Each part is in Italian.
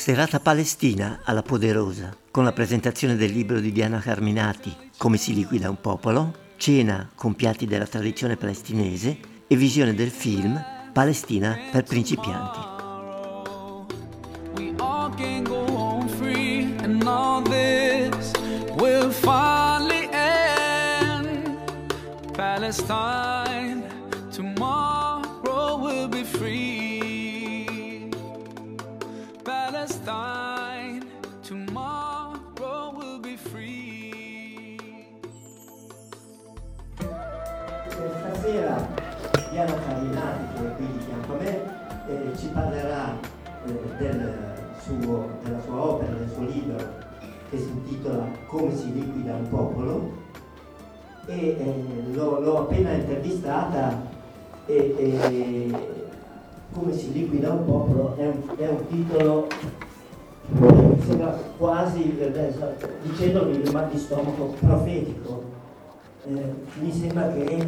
Serata palestina alla Poderosa, con la presentazione del libro di Diana Carminati, Come si liquida un popolo, cena con piatti della tradizione palestinese e visione del film Palestina per principianti. We all can go home free and all this will finally end. Palestine, tomorrow will be free. Palestine, tomorrow will be free. Stasera Diana Carminati, che è qui di fianco a me, ci parlerà della sua opera, del suo libro che si intitola Come si liquida un popolo, e l'ho appena intervistata e Come si liquida un popolo è un titolo sembra quasi, dicendolo il mal di stomaco, profetico. Mi sembra che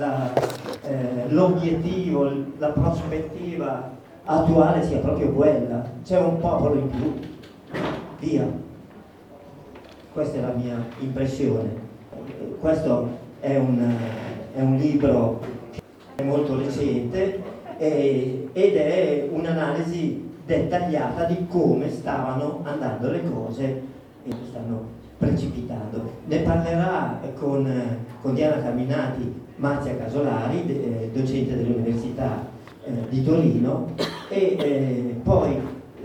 l'obiettivo, la prospettiva attuale sia proprio quella. C'è un popolo in più, via. Questa è la mia impressione. Questo è un libro che è molto recente ed è un'analisi dettagliata di come stavano andando le cose e stanno precipitando. Ne parlerà con Diana Carminati Marzia Casolari, docente dell'Università di Torino, e poi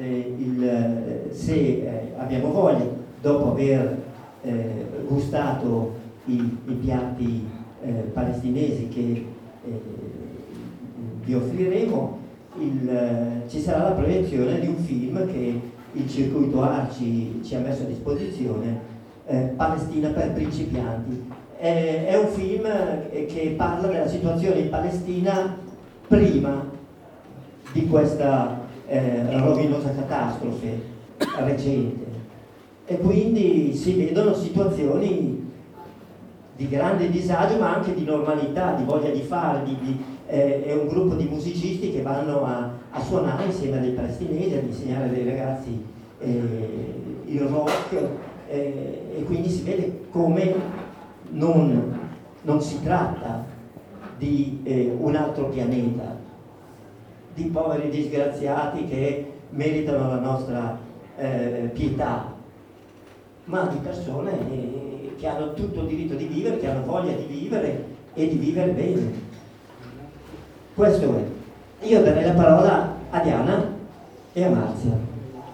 se abbiamo voglia, dopo aver gustato i piatti palestinesi che vi offriremo, ci sarà la proiezione di un film che il Circuito Arci ci ha messo a disposizione, Palestina per principianti. È un film che parla della situazione in Palestina prima di questa rovinosa catastrofe recente, e quindi si vedono situazioni di grande disagio ma anche di normalità, di voglia di fare, è un gruppo di musicisti che vanno a suonare insieme a dei palestinesi, ad insegnare ai ragazzi il rock, e quindi si vede come non si tratta di un altro pianeta, di poveri disgraziati che meritano la nostra pietà, ma di persone che hanno tutto il diritto di vivere, che hanno voglia di vivere e di vivere bene. Questo è. Io darei la parola a Diana e a Marzia.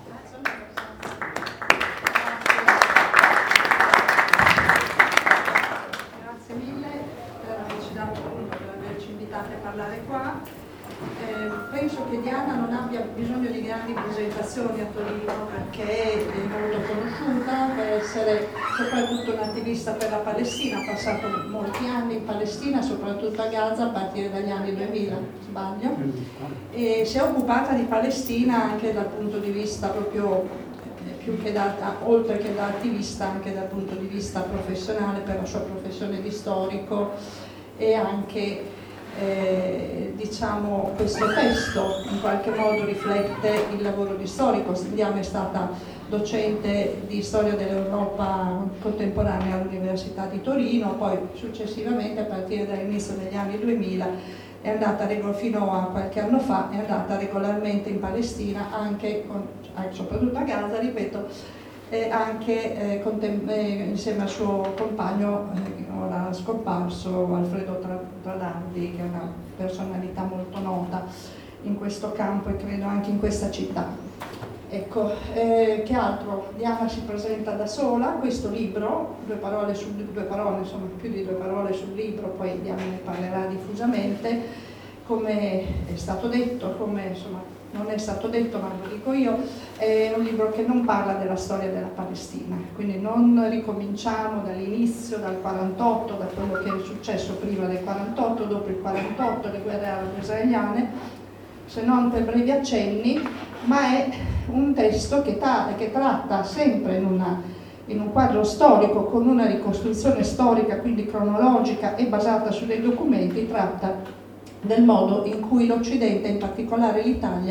Grazie mille per averci invitati a parlare qua. Penso che Diana non abbia bisogno di grandi presentazioni a Torino, perché è molto conosciuta per essere soprattutto un'attivista per la Palestina, ha passato molti anni in Palestina, soprattutto a Gaza a partire dagli anni 2000, sbaglio, e si è occupata di Palestina anche dal punto di vista proprio, più che oltre che da attivista, anche dal punto di vista professionale, per la sua professione di storico, e anche diciamo questo testo in qualche modo riflette il lavoro di storico. Diana è stata docente di storia dell'Europa contemporanea all'Università di Torino, poi successivamente a partire dall'inizio degli anni 2000 è andata fino a qualche anno fa è andata regolarmente in Palestina, anche soprattutto a Gaza, ripeto, anche insieme al suo compagno ora scomparso Alfredo Tralardi, che è una personalità molto nota in questo campo e credo anche in questa città. Ecco, che altro? Diana si presenta da sola. Questo libro, due parole, insomma più di 2 parole sul libro, poi Diana ne parlerà diffusamente. Come è stato detto, non è stato detto ma lo dico io, è un libro che non parla della storia della Palestina, quindi non ricominciamo dall'inizio, dal 48, da quello che è successo prima del 48, dopo il 48, le guerre arabo-israeliane, se non per brevi accenni, ma è un testo che tratta sempre in un quadro storico, con una ricostruzione storica, quindi cronologica e basata su dei documenti, tratta del modo in cui l'Occidente, in particolare l'Italia,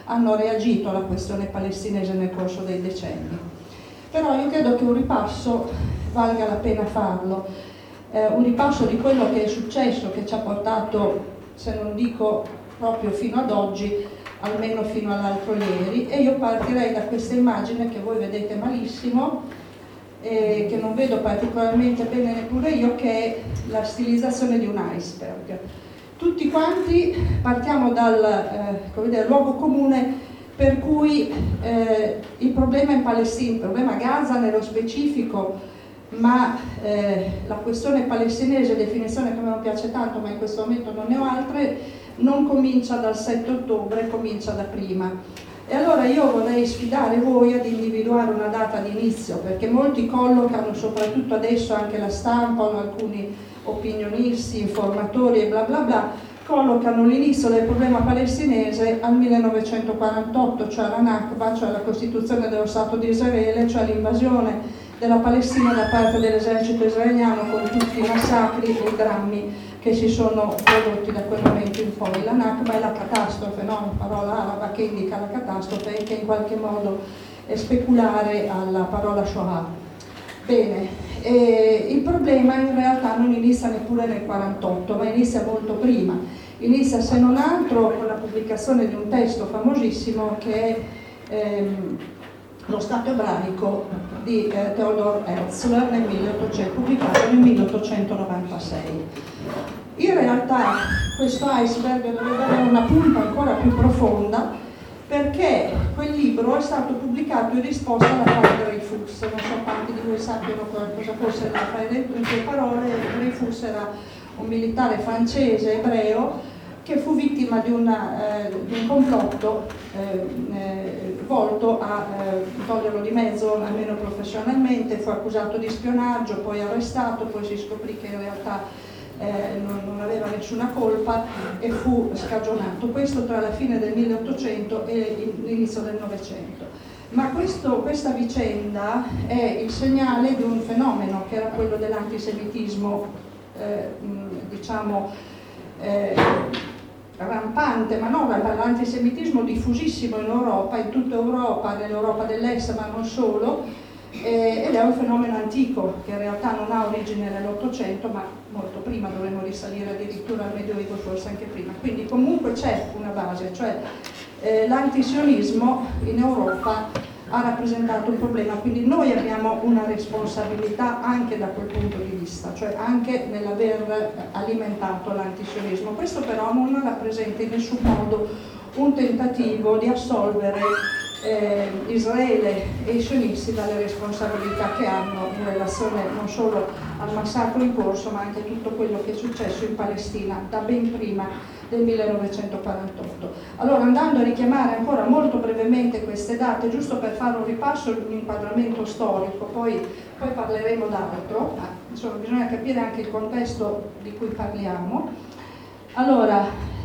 hanno reagito alla questione palestinese nel corso dei decenni. Però io credo che un ripasso valga la pena farlo, un ripasso di quello che è successo, che ci ha portato, se non dico proprio fino ad oggi, almeno fino all'altro ieri, e io partirei da questa immagine che voi vedete malissimo, che non vedo particolarmente bene neppure io, che è la stilizzazione di un iceberg. Tutti quanti partiamo dal luogo comune per cui il problema in Palestina, il problema a Gaza nello specifico, ma la questione palestinese, definizione che a me non piace tanto, ma in questo momento non ne ho altre, non comincia dal 7 ottobre, comincia da prima. E allora io vorrei sfidare voi ad individuare una data di inizio, perché molti collocano, soprattutto adesso anche la stampa o alcuni opinionisti, informatori e bla bla bla, collocano l'inizio del problema palestinese al 1948, cioè la Nakba, cioè la costituzione dello Stato di Israele, cioè l'invasione della Palestina da parte dell'esercito israeliano, con tutti i massacri e i drammi che si sono prodotti da quel momento in poi. La Nakba è la catastrofe, no? Una parola araba che indica la catastrofe e che in qualche modo è speculare alla parola Shoah. Bene, il problema in realtà non inizia neppure nel 48, ma inizia molto prima. Inizia, se non altro, con la pubblicazione di un testo famosissimo che è Lo Stato ebraico di Theodor Herzl, pubblicato nel 1896. In realtà questo iceberg doveva avere una punta ancora più profonda, perché quel libro è stato pubblicato in risposta alla fase Dreyfus. Non so quanti di voi sappiano cosa fosse la fase Dreyfus. In sue parole, Dreyfus era un militare francese ebreo che fu vittima di un complotto volto a toglierlo di mezzo, almeno professionalmente. Fu accusato di spionaggio, poi arrestato, poi si scoprì che in realtà non aveva nessuna colpa e fu scagionato. Questo tra la fine del 1800 e l'inizio del Novecento. Ma questa vicenda è il segnale di un fenomeno che era quello dell'antisemitismo, rampante, ma non l'antisemitismo diffusissimo in Europa, in tutta Europa, nell'Europa dell'Est, ma non solo, ed è un fenomeno antico che in realtà non ha origine nell'Ottocento, ma molto prima, dovremmo risalire addirittura al Medioevo, forse anche prima. Quindi comunque c'è una base, cioè l'antisionismo in Europa ha rappresentato un problema, quindi noi abbiamo una responsabilità anche da quel punto di vista, cioè anche nell'aver alimentato l'antisionismo. Questo però non rappresenta in nessun modo un tentativo di assolvere Israele e i sionisti dalle responsabilità che hanno in relazione non solo al massacro in corso, ma anche a tutto quello che è successo in Palestina da ben prima del 1948. Allora, andando a richiamare ancora molto brevemente queste date, giusto per fare un ripasso, un inquadramento storico, poi parleremo d'altro, ma insomma bisogna capire anche il contesto di cui parliamo. Allora,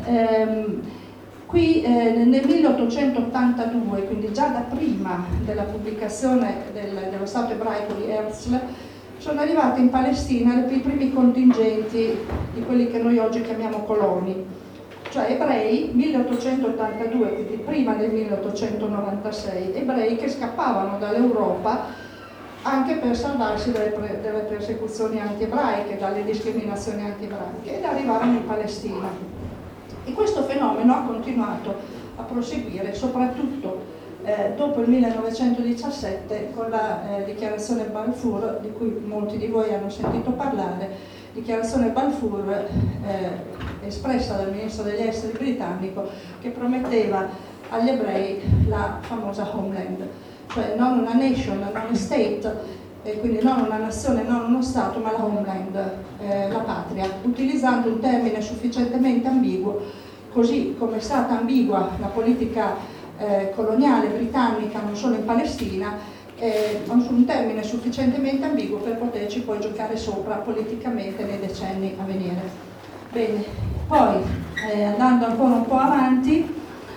qui nel 1882, quindi già da prima della pubblicazione dello Stato ebraico di Herzl, sono arrivati in Palestina i primi contingenti di quelli che noi oggi chiamiamo coloni, cioè ebrei, 1882, quindi prima del 1896, ebrei che scappavano dall'Europa anche per salvarsi dalle persecuzioni anti-ebraiche, dalle discriminazioni anti-ebraiche, ed arrivarono in Palestina. E questo fenomeno ha continuato a proseguire, soprattutto dopo il 1917, con la dichiarazione Balfour, di cui molti di voi hanno sentito parlare, dichiarazione Balfour espressa dal ministro degli esteri britannico, che prometteva agli ebrei la famosa homeland, cioè non una nation, non una state, quindi non una nazione, non uno stato, ma la homeland, la patria, utilizzando un termine sufficientemente ambiguo, così come è stata ambigua la politica coloniale britannica non solo in Palestina, un termine sufficientemente ambiguo per poterci poi giocare sopra politicamente nei decenni a venire. Bene, poi andando ancora un po' avanti,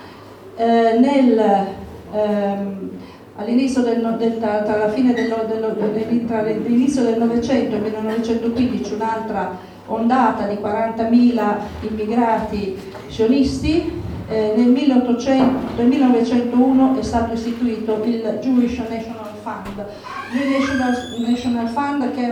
all'inizio tra la fine dell'inizio del Novecento e il 1915 un'altra ondata di 40.000 immigrati sionisti nel 1901 è stato istituito il Jewish National Fund. Jewish National Fund, che è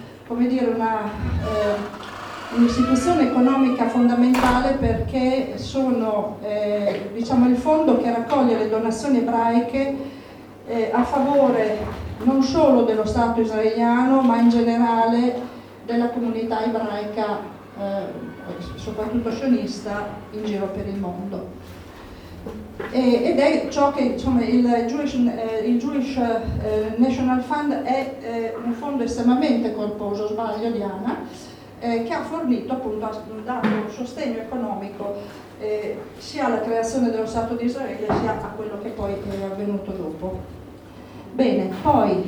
un'istituzione economica fondamentale, perché sono il fondo che raccoglie le donazioni ebraiche a favore non solo dello Stato israeliano, ma in generale della comunità ebraica, soprattutto sionista, in giro per il mondo. Ed è ciò che il Jewish National Fund è un fondo estremamente corposo, sbaglio Diana, che ha fornito, appunto, ha dato un sostegno economico sia alla creazione dello Stato di Israele sia a quello che poi è avvenuto dopo. Bene, poi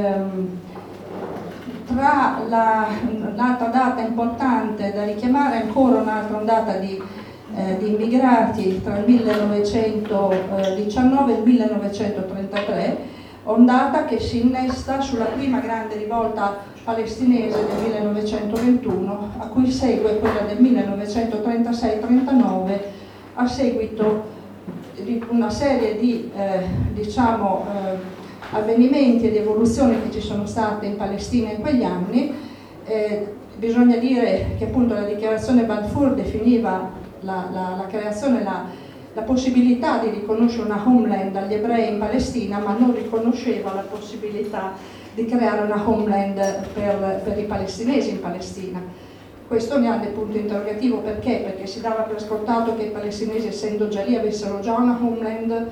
un'altra data importante da richiamare, ancora un'altra ondata di immigrati tra il 1919 e il 1933, ondata che si innesta sulla prima grande rivolta palestinese del 1921, a cui segue quella del 1936-39, a seguito di una serie di avvenimenti e di evoluzioni che ci sono state in Palestina in quegli anni. Bisogna dire che appunto la dichiarazione Balfour definiva la creazione, la possibilità di riconoscere una homeland agli ebrei in Palestina, ma non riconosceva la possibilità di creare una homeland per i palestinesi in Palestina. Questo ne ha dei punti interrogativo. Perché si dava per scontato che i palestinesi, essendo già lì, avessero già una homeland,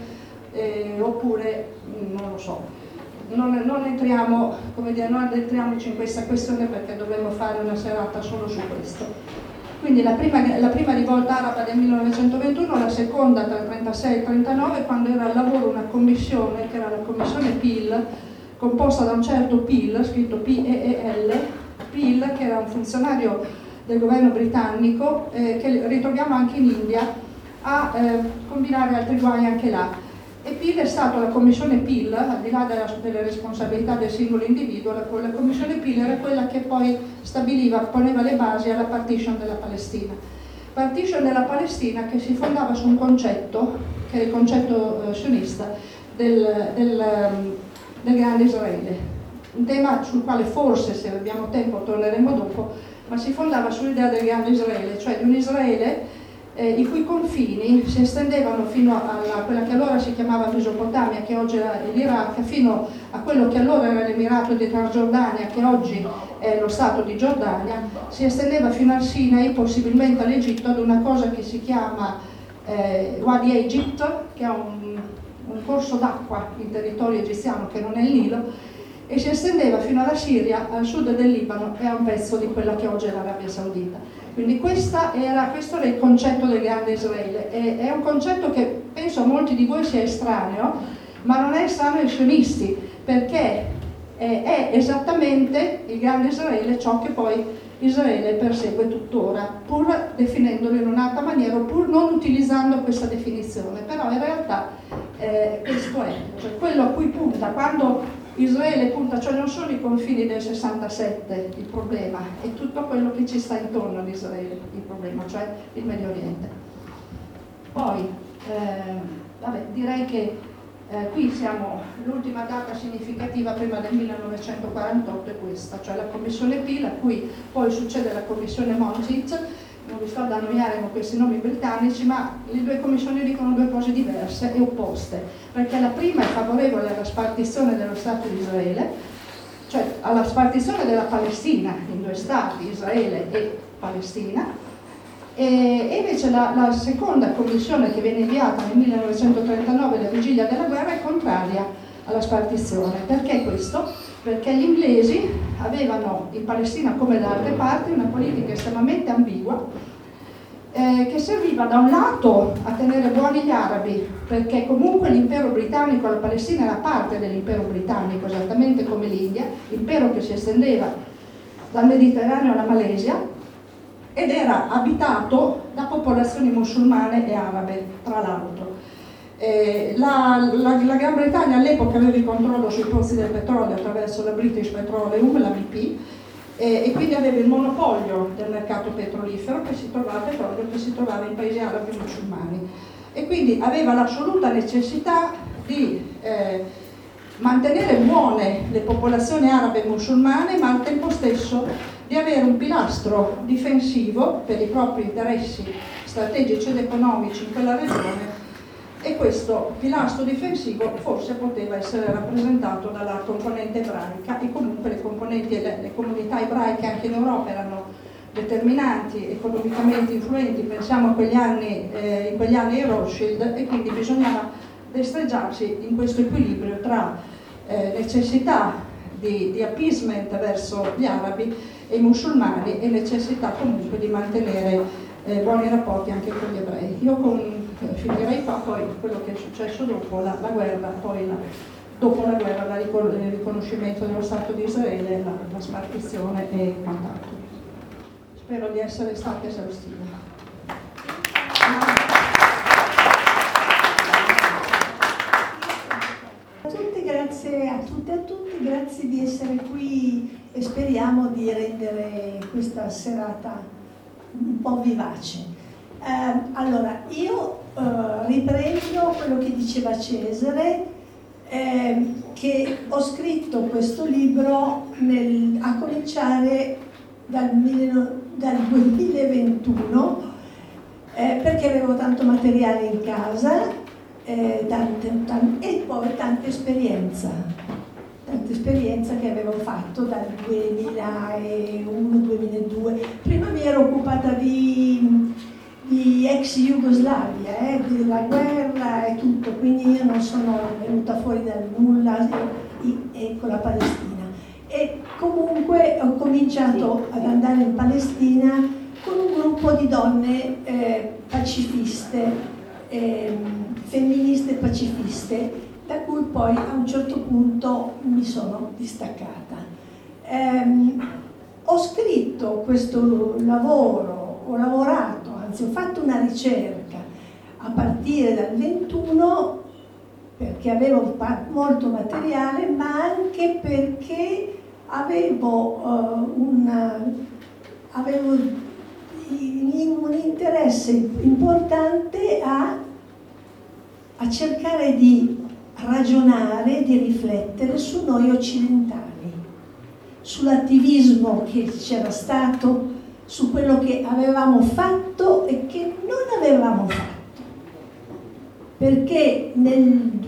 oppure non lo so. Non entriamo, non addentriamoci in questa questione, perché dovremmo fare una serata solo su questo. Quindi la prima rivolta araba del 1921, la seconda tra il 1936 e il 1939, quando era al lavoro una commissione, che era la commissione Peel, composta da un certo Peel, scritto P-E-E-L, Peel, che era un funzionario del governo britannico, che ritroviamo anche in India, a combinare altri guai anche là. E Peel è stata la commissione Peel, al di là delle responsabilità del singolo individuo, la commissione Peel era quella che poi poneva le basi alla partition della Palestina. Partition della Palestina che si fondava su un concetto, che è il concetto sionista, del grande Israele. Un tema sul quale forse, se abbiamo tempo, torneremo dopo, ma si fondava sull'idea del grande Israele, cioè di un Israele i cui confini si estendevano fino a quella che allora si chiamava Mesopotamia, che oggi è l'Iraq, fino a quello che allora era l'Emirato di Transgiordania, che oggi è lo Stato di Giordania, si estendeva fino al Sinai, possibilmente all'Egitto, ad una cosa che si chiama Wadi Egypt, che è un corso d'acqua in territorio egiziano che non è il Nilo, e si estendeva fino alla Siria, al sud del Libano e a un pezzo di quella che oggi è l'Arabia Saudita. Quindi questo era il concetto del grande Israele. È un concetto che penso a molti di voi sia estraneo, ma non è estraneo ai sionisti, perché è esattamente il grande Israele ciò che poi Israele persegue tuttora, pur definendolo in un'altra maniera, pur non utilizzando questa definizione. Però in realtà questo è, cioè quello a cui punta quando Israele punta, cioè non sono i confini del 67 il problema, è tutto quello che ci sta intorno ad Israele il problema, cioè il Medio Oriente. Poi, direi che qui siamo, l'ultima data significativa prima del 1948 è questa, cioè la commissione Peel, a cui poi succede la commissione Monzitz. Non vi sto ad annoiare con questi nomi britannici, ma le due commissioni dicono due cose diverse e opposte, perché la prima è favorevole alla spartizione dello Stato di Israele, cioè alla spartizione della Palestina in due stati, Israele e Palestina, e invece la seconda commissione, che viene inviata nel 1939, alla vigilia della guerra, è contraria alla spartizione. Perché questo? Perché gli inglesi avevano in Palestina, come da altre parti, una politica estremamente ambigua, che serviva da un lato a tenere buoni gli arabi, perché comunque l'impero britannico, la Palestina era parte dell'impero britannico, esattamente come l'India, impero che si estendeva dal Mediterraneo alla Malesia, ed era abitato da popolazioni musulmane e arabe, tra l'altro. La Gran Bretagna all'epoca aveva il controllo sui pozzi del petrolio attraverso la British Petroleum, la BP, e quindi aveva il monopolio del mercato petrolifero che si trovava in paesi arabi e musulmani. e quindi aveva l'assoluta necessità di mantenere buone le popolazioni arabe e musulmane, ma al tempo stesso di avere un pilastro difensivo per i propri interessi strategici ed economici in quella regione, e questo pilastro difensivo forse poteva essere rappresentato dalla componente ebraica, e comunque le comunità ebraiche anche in Europa erano determinanti, economicamente influenti. Pensiamo a quegli anni, in quegli anni ai Rothschild, e quindi bisognava destreggiarsi in questo equilibrio tra necessità di appeasement verso gli arabi e i musulmani e necessità comunque di mantenere buoni rapporti anche con gli ebrei. Io finirei qua, poi quello che è successo dopo la guerra, poi dopo la guerra il riconoscimento dello Stato di Israele, la spartizione e quant'altro. Spero di essere stata esaustiva. Grazie a tutte e a tutti, grazie di essere qui e speriamo di rendere questa serata un po' vivace. Allora, io riprendo quello che diceva Cesare, che ho scritto questo libro a cominciare dal 2021, perché avevo tanto materiale in casa, e poi tanta esperienza che avevo fatto dal 2001-2002. Prima mi ero occupata di ex Jugoslavia, della guerra e tutto, quindi io non sono venuta fuori dal nulla con la Palestina. E comunque ho cominciato ad andare in Palestina con un gruppo di donne pacifiste, femministe pacifiste, da cui poi a un certo punto mi sono distaccata. Ho scritto questo lavoro, ho lavorato, anzi ho fatto una ricerca a partire dal 21, perché avevo molto materiale, ma anche perché avevo un interesse importante a cercare di ragionare, di riflettere su noi occidentali, sull'attivismo che c'era stato, su quello che avevamo fatto e che non avevamo fatto. Perché nel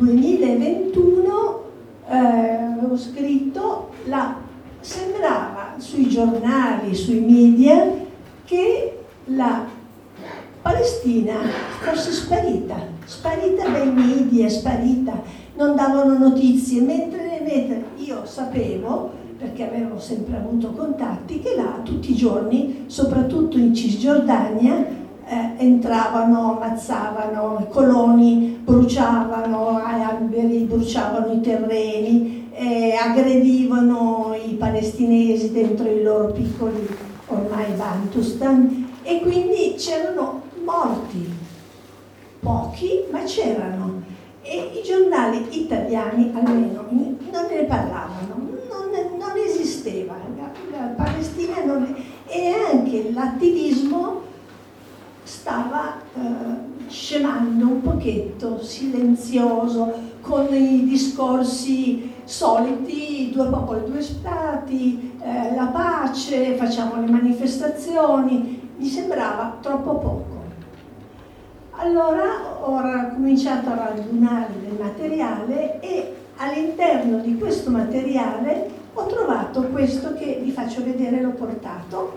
2021 avevo scritto, sembrava sui giornali, sui media, che la Palestina fosse sparita dai media, non davano notizie, mentre io sapevo, perché avevo sempre avuto contatti, che là tutti i giorni, soprattutto in Cisgiordania, entravano, ammazzavano coloni, bruciavano alberi, bruciavano i terreni, aggredivano i palestinesi dentro i loro piccoli ormai Bantustan, e quindi c'erano morti, pochi, ma c'erano, e i giornali italiani almeno non ne parlavano, non esisteva, la Palestina e anche l'attivismo stava scemando un pochetto, silenzioso, con i discorsi soliti, due popoli, due stati, la pace, facciamo le manifestazioni, mi sembrava troppo poco. Allora ho cominciato a radunare del materiale e all'interno di questo materiale ho trovato questo che vi faccio vedere, l'ho portato,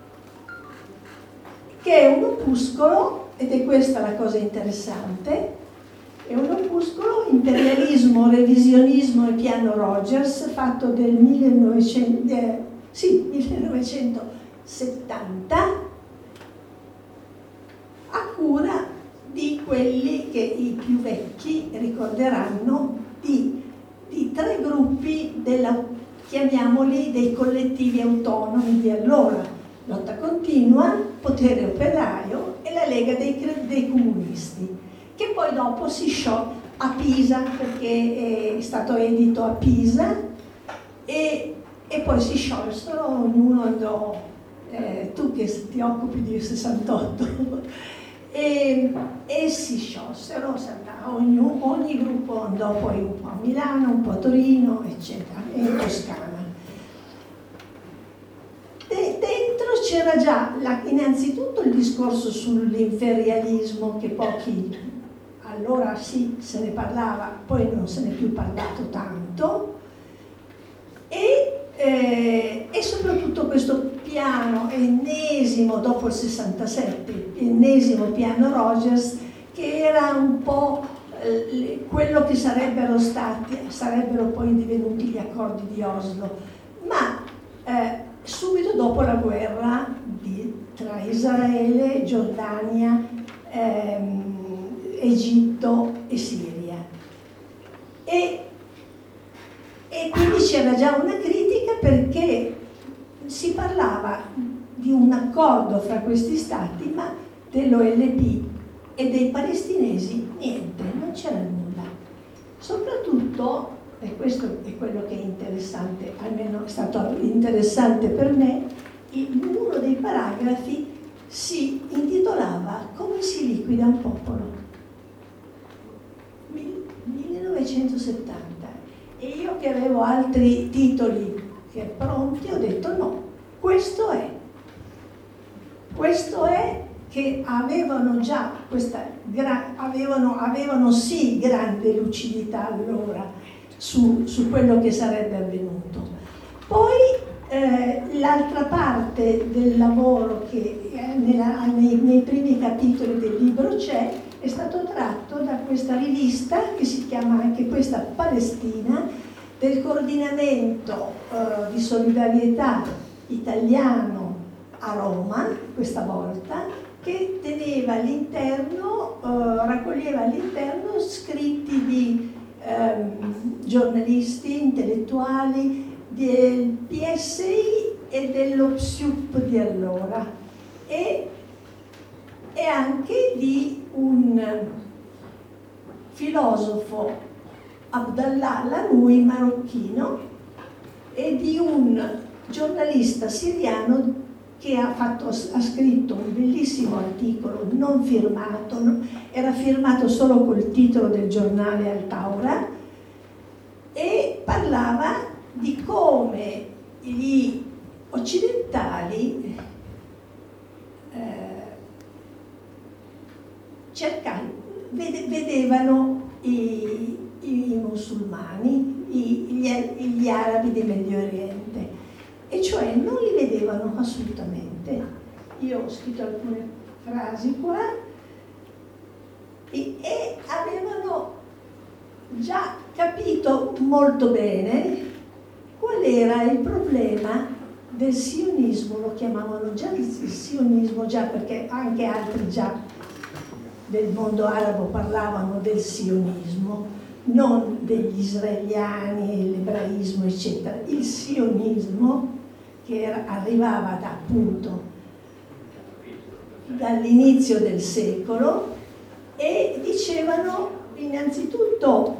che è un opuscolo, ed è questa la cosa interessante, è un opuscolo, Imperialismo, Revisionismo e Piano Rogers, fatto del 1970, a cura di quelli che i più vecchi ricorderanno, di tre gruppi chiamiamoli dei collettivi autonomi di allora: Lotta Continua, Potere Operaio e la Lega dei Comunisti, che poi dopo si sciolse a Pisa, perché è stato edito a Pisa, e poi si sciolsero, ognuno andò, tu che ti occupi di 68, e si sciolsero, ogni gruppo andò poi un po' a Milano, un po' a Torino, eccetera, e in Toscana. E dentro c'era già innanzitutto il discorso sull'imperialismo, che pochi, allora sì, se ne parlava, poi non se ne è più parlato tanto, e soprattutto questo piano ennesimo, dopo il 67, ennesimo piano Rogers, che era un po' quello che sarebbero poi divenuti gli accordi di Oslo, ma subito dopo la guerra tra Israele, Giordania, Egitto e Siria. E quindi c'era già una critica, perché si parlava di un accordo fra questi stati, ma dell'OLP e dei palestinesi niente, non c'era nulla. Soprattutto, e questo è quello che è interessante, almeno è stato interessante per me, uno dei paragrafi si intitolava "Come si liquida un popolo?". 1970. E io, che avevo altri titoli pronti, ho detto no, questo è che avevano già avevano sì grande lucidità allora su quello che sarebbe avvenuto. Poi l'altra parte del lavoro che nei primi capitoli del libro è stato tratto da questa rivista, che si chiama anche questa Palestina, del coordinamento di solidarietà italiano a Roma, questa volta, che teneva all'interno, raccoglieva all'interno scritti di giornalisti, intellettuali del PSI e dello PSUP di allora, e anche di un filosofo, Abdallah Lanoui, marocchino, e di un giornalista siriano che ha scritto un bellissimo articolo non firmato, era firmato solo col titolo del giornale Al Taura, e parlava di come gli occidentali vedevano i musulmani, gli arabi del Medio Oriente, e cioè non li vedevano assolutamente. Io ho scritto alcune frasi qua, e avevano già capito molto bene qual era il problema del sionismo. Lo chiamavano già il sionismo, già perché anche altri già del mondo arabo parlavano del sionismo, non degli israeliani, l'ebraismo, eccetera. Il sionismo, che arrivava appunto dall'inizio del secolo, e dicevano innanzitutto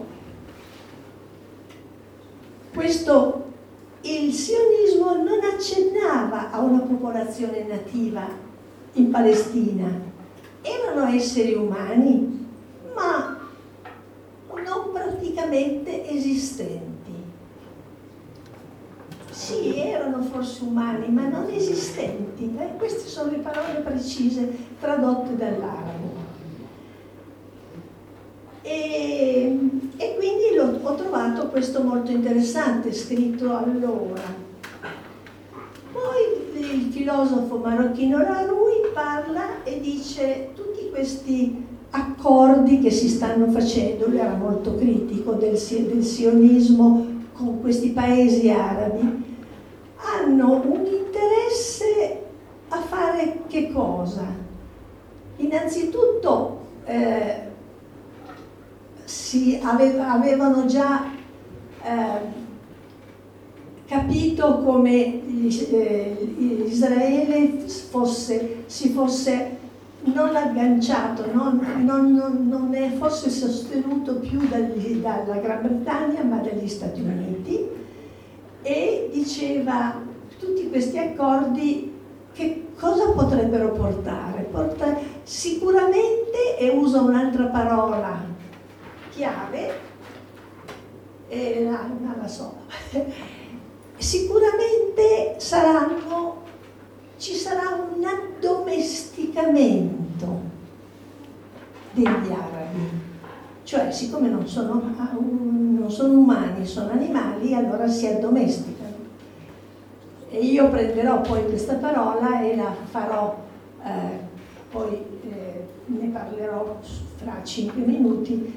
il sionismo non accennava a una popolazione nativa in Palestina. Erano esseri umani, ma non praticamente esistenti. Sì, erano forse umani, ma non esistenti. Queste sono le parole precise tradotte dall'arabo. E quindi ho trovato questo molto interessante, scritto allora. Poi il filosofo marocchino Lanoui parla e dice tutti questi accordi che si stanno facendo. Lui era molto critico del sionismo con questi paesi arabi. Hanno un interesse a fare che cosa? Innanzitutto avevano già capito come Israele si fosse non agganciato, non fosse sostenuto più dalla Gran Bretagna ma dagli Stati Uniti, e diceva tutti questi accordi che cosa potrebbero portare? sicuramente, e uso un'altra parola chiave, non la so, sicuramente ci sarà un addomesticamento degli arabi, cioè siccome non sono umani, sono animali, allora si addomesticano. E io prenderò poi questa parola e la farò, poi ne parlerò fra 5 minuti,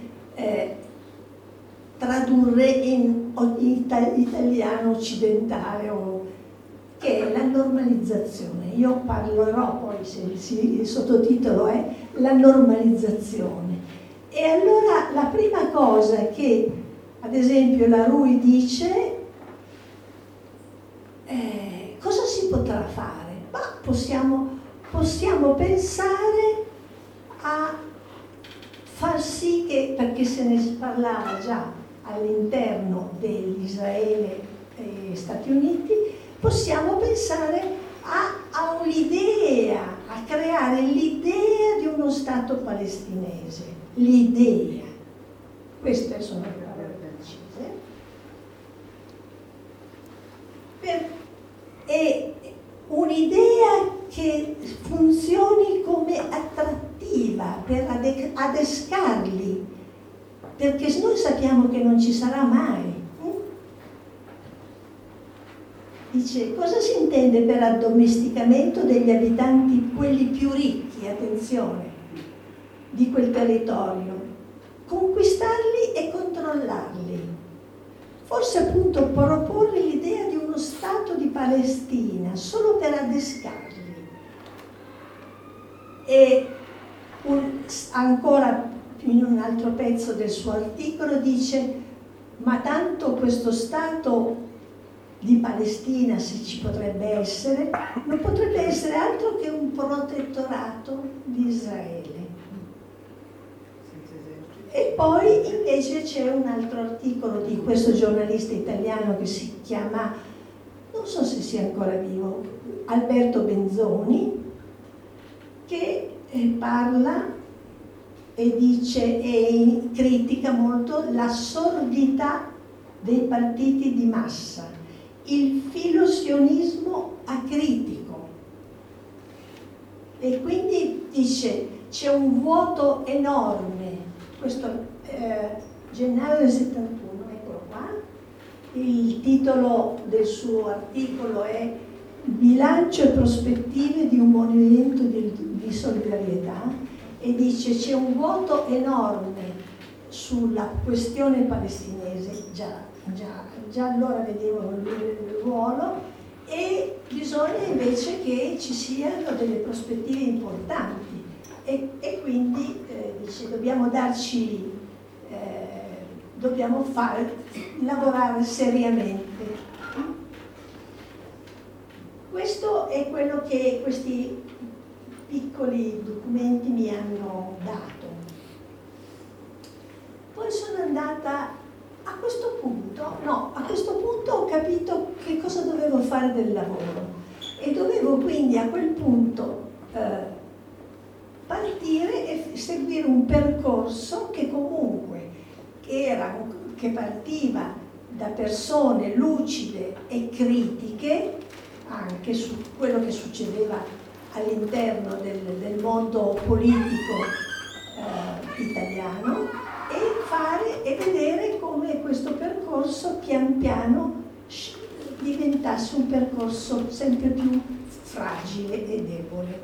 tradurre in italiano occidentale, che è la normalizzazione. Io parlerò poi, se il sottotitolo è la normalizzazione. E allora la prima cosa che, ad esempio, la Rui dice, cosa si potrà fare? Ma possiamo pensare a far sì che, perché se ne parlava già all'interno dell'Israele e Stati Uniti, possiamo pensare a un'idea, a creare l'idea di uno Stato palestinese. L'idea. Queste sono le parole precise. E un'idea che funzioni come attrattiva per adescarli, perché noi sappiamo che non ci sarà mai. Dice, cosa si intende per addomesticamento degli abitanti, quelli più ricchi, attenzione, di quel territorio? Conquistarli e controllarli. Forse appunto proporre l'idea di uno Stato di Palestina solo per adescarli. E ancora in un altro pezzo del suo articolo dice, ma tanto questo Stato di Palestina, se ci potrebbe essere, non potrebbe essere altro che un protettorato di Israele. E poi invece c'è un altro articolo di questo giornalista italiano che si chiama, non so se sia ancora vivo, Alberto Benzoni, che parla e dice e critica molto la sordità dei partiti di massa, il filosionismo acritico. E quindi dice c'è un vuoto enorme. Questo gennaio del 71, eccolo qua. Il titolo del suo articolo è Bilancio e prospettive di un movimento di solidarietà, e dice c'è un vuoto enorme sulla questione palestinese, già allora vedevano il ruolo, e bisogna invece che ci siano delle prospettive importanti. E quindi dice, dobbiamo lavorare seriamente. Questo è quello che questi piccoli documenti mi hanno dato. Poi sono andata a questo punto ho capito che cosa dovevo fare del lavoro, e dovevo quindi a quel punto partire e seguire un percorso che comunque che partiva da persone lucide e critiche anche su quello che succedeva all'interno del mondo politico italiano, e vedere come questo percorso pian piano diventasse un percorso sempre più fragile e debole.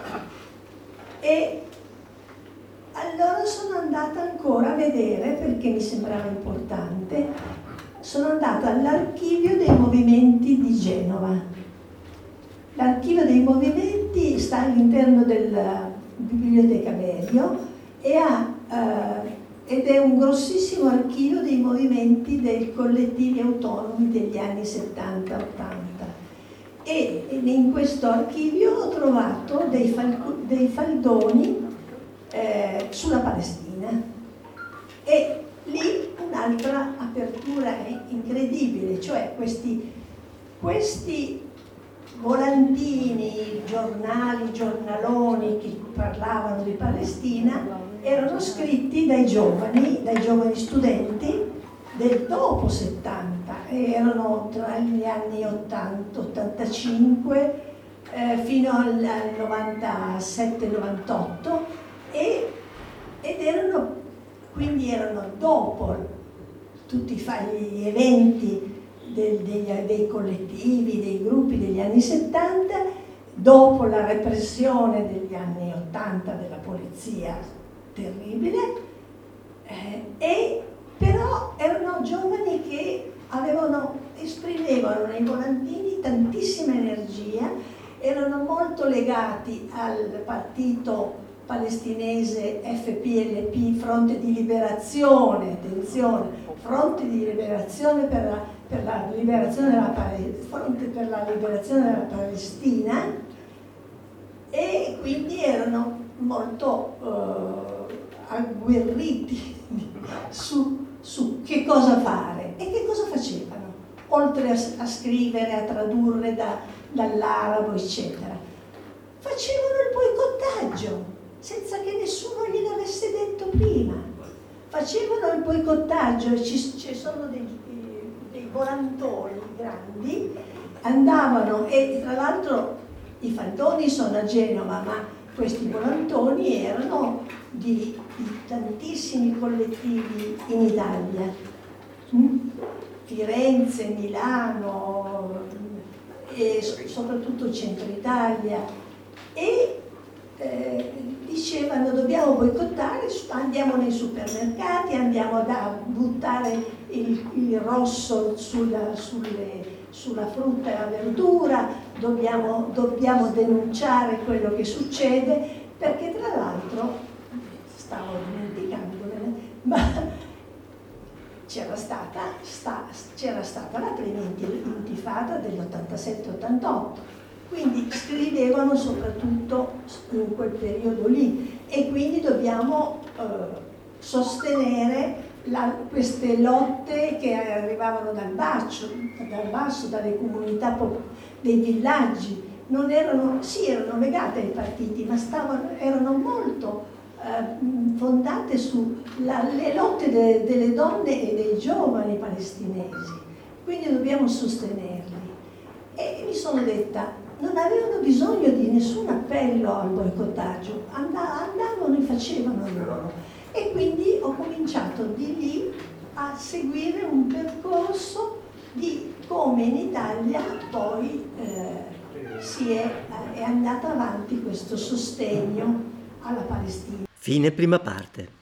E allora sono andata ancora a vedere, perché mi sembrava importante, sono andata all'archivio dei movimenti di Genova. L'archivio dei movimenti sta all'interno della Biblioteca Berio ed è un grossissimo archivio dei movimenti dei collettivi autonomi degli anni 70-80. E in questo archivio ho trovato dei faldoni sulla Palestina, e lì un'altra apertura incredibile, cioè questi volantini, giornali, giornaloni che parlavano di Palestina erano scritti dai giovani studenti del dopo 70, erano tra gli anni 80, 85 fino al 97-98 ed erano dopo tutti gli eventi dei collettivi, dei gruppi degli anni 70, dopo la repressione degli anni 80 della polizia terribile, e però erano giovani che esprimevano nei volantini tantissima energia, erano molto legati al partito palestinese FPLP, Fronte di Liberazione, attenzione, Fronte di Liberazione per la liberazione Fronte per la liberazione della Palestina, e quindi erano molto agguerriti su che cosa fare e che cosa facevano, oltre a scrivere, a tradurre dall'arabo, eccetera. Facevano il boicottaggio senza che nessuno gliel'avesse detto prima. Facevano il boicottaggio, ci sono dei volantoni grandi, andavano, e tra l'altro i fantoni sono a Genova, ma questi volantoni erano di tantissimi collettivi in Italia, Firenze, Milano e soprattutto Centro Italia, e dicevano: dobbiamo boicottare, andiamo nei supermercati, andiamo a buttare il rosso sulla frutta e la verdura, dobbiamo denunciare quello che succede, perché tra l'altro, stavo dimenticandomene, ma c'era stata la prima intifada dell'87-88, quindi scrivevano soprattutto in quel periodo lì, e quindi dobbiamo sostenere queste lotte che arrivavano dal basso, dalle comunità dei villaggi. Erano legate ai partiti, ma erano molto fondate sulle lotte delle donne e dei giovani palestinesi, quindi dobbiamo sostenerli. E mi sono detta, non avevano bisogno di nessun appello al boicottaggio, andavano e facevano loro. E quindi ho cominciato di lì a seguire un percorso di come in Italia poi è andata avanti questo sostegno alla Palestina. Fine prima parte.